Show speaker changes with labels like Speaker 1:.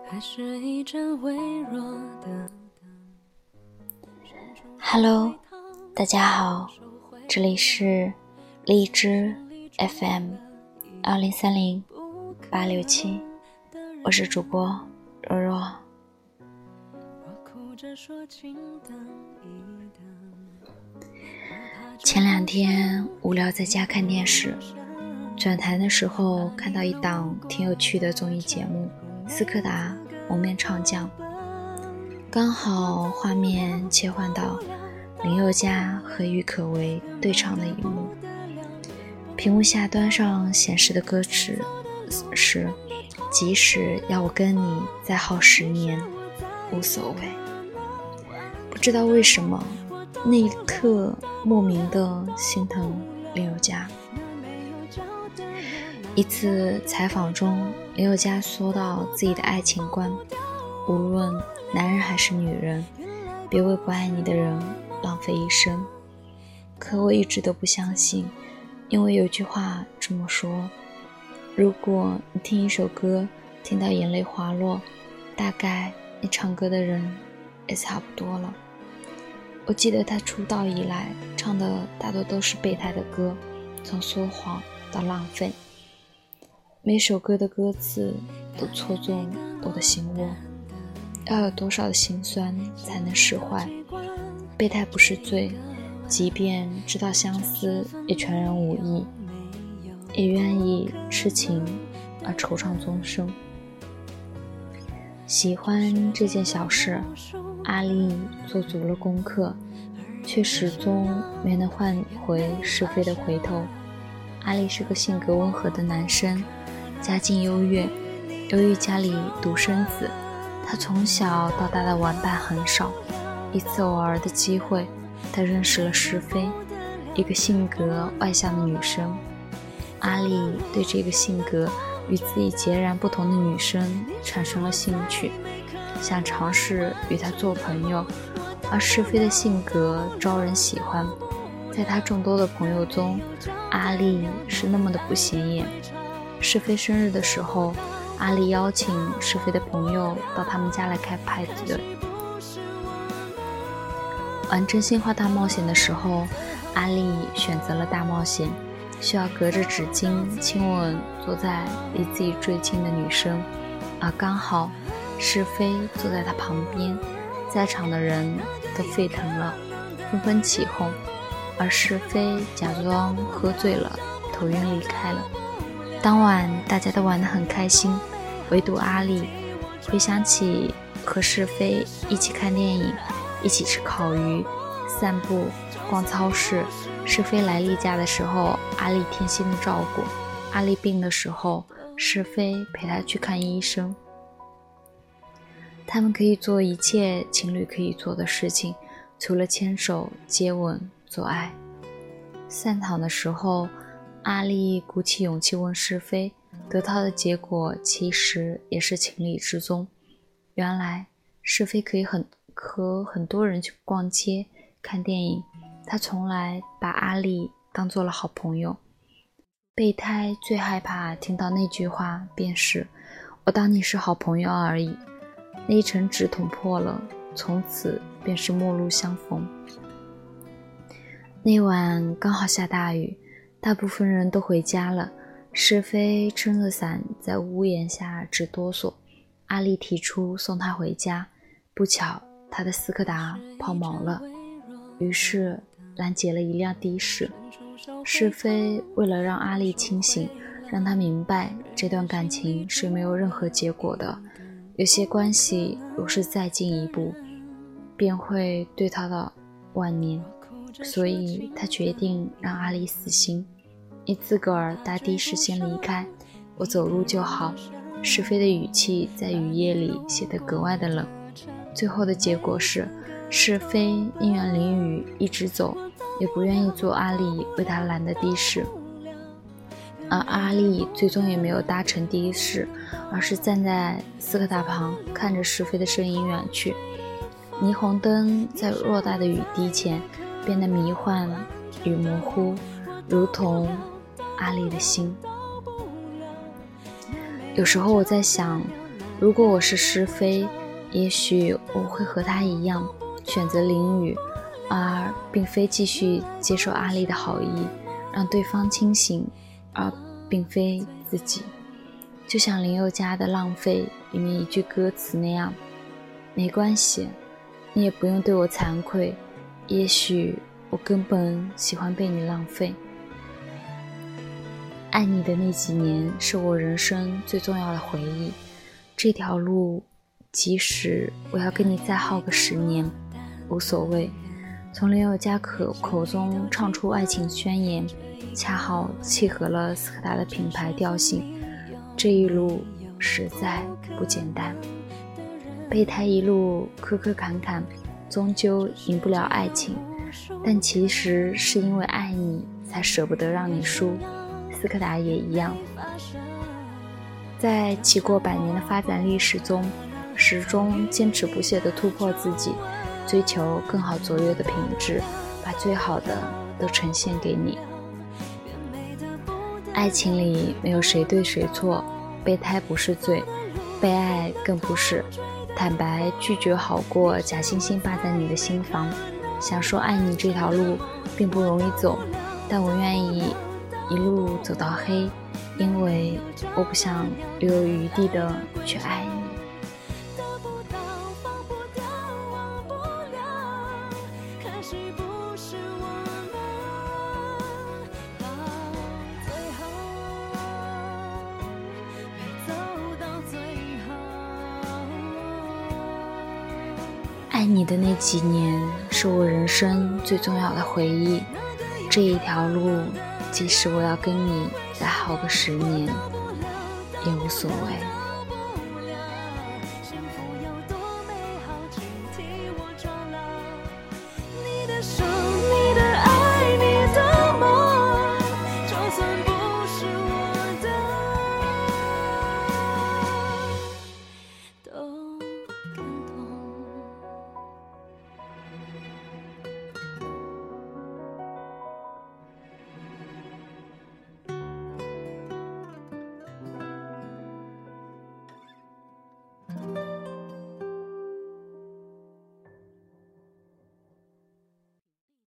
Speaker 1: 还是一阵微弱的。
Speaker 2: Hello， 大家好，这里是荔枝 FM 2030-867，我是主播若若。前2天无聊在家看电视，转台的时候看到一档挺有趣的综艺节目，斯柯达蒙面唱将，刚好画面切换到林宥嘉和郁可唯对唱的一幕，屏幕下端上显示的歌词是即使要我跟你再耗10年无所谓。不知道为什么那一刻莫名的心疼林宥嘉。一次采访中，林宥嘉说到自己的爱情观，无论男人还是女人，别为不爱你的人浪费一生。可我一直都不相信，因为有句话这么说，如果你听一首歌听到眼泪滑落，大概你唱歌的人也差不多了。我记得他出道以来唱的大多都是备胎的歌，从说谎到浪费，每首歌的歌词都戳中我的心窝。要有多少的心酸才能释怀？备胎不是罪，即便知道相思也全然无益，也愿意痴情而惆怅终生。喜欢这件小事，阿丽做足了功课，却始终没能换回是非的回头。阿丽是个性格温和的男生，家境优越，由于家里独生子，他从小到大的玩伴很少。一次偶尔的机会，他认识了是非，一个性格外向的女生。阿丽对这个性格与自己截然不同的女生产生了兴趣，想尝试与她做朋友。而是非的性格招人喜欢，在她众多的朋友中，阿丽是那么的不显眼。是非生日的时候，阿丽邀请是非的朋友到他们家来开派对。玩真心话大冒险的时候，阿丽选择了大冒险，需要隔着纸巾亲吻坐在离自己最近的女生，而刚好是非坐在她旁边，在场的人都沸腾了，纷纷起哄，而是非假装喝醉了，头晕离开了。当晚大家都玩得很开心，唯独阿丽回想起和是非一起看电影，一起吃烤鱼，散步，逛超市。是非来例假的时候，阿丽贴心的照顾；阿丽病的时候，是非陪她去看医生。他们可以做一切情侣可以做的事情，除了牵手、接吻、做爱。散场的时候，阿丽鼓起勇气问是非，得到的结果其实也是情理之中。原来是非可以和很多人去逛街、看电影，他从来把阿丽当做了好朋友。备胎最害怕听到那句话，便是我当你是好朋友而已。那一层纸捅破了，从此便是陌路相逢。那晚刚好下大雨，大部分人都回家了，是非撑着伞在屋檐下直哆嗦。阿丽提出送她回家，不巧她的斯柯达抛锚了，于是拦截了一辆的士。是非为了让阿丽清醒，让她明白这段感情是没有任何结果的，有些关系若是再进一步，便会对她的晚年，所以他决定让阿丽死心，你自个儿搭的士先离开，我走路就好。是非的语气在雨夜里显得格外的冷。最后的结果是，是非宁愿淋雨一直走，也不愿意坐阿丽为他拦的的士。而阿丽最终也没有搭乘的士，而是站在斯柯达旁，看着是非的身影远去。霓虹灯在偌大的雨滴前变得迷幻与模糊，如同阿丽的心。有时候我在想， 如果我是诗非，也许我会和他一样选择淋雨，而并非继续接受阿丽的好意，让对方清醒，而并非自己。就像林宥嘉的《浪费》里面一句歌词那样，没关系，你也不用对我惭愧，也许我根本喜欢被你浪费。爱你的那几年是我人生最重要的回忆，这条路即使我要跟你再耗个10年无所谓。从林宥嘉口中唱出爱情宣言，恰好契合了斯柯达的品牌调性。这一路实在不简单，备胎一路磕磕坎坎，终究赢不了爱情，但其实是因为爱你才舍不得让你输。斯柯达也一样，在骑过100年的发展历史中，始终坚持不懈地突破自己，追求更好卓越的品质，把最好的都呈现给你。爱情里没有谁对谁错，备胎不是罪，被爱更不是。坦白拒绝好过假惺惺霸占你的心房。想说爱你这条路并不容易走，但我愿意一路走到黑，因为我不想留有余地的去爱你。爱你的那几年是我人生最重要的回忆，这一条路即使我要跟你再耗个10年也无所谓。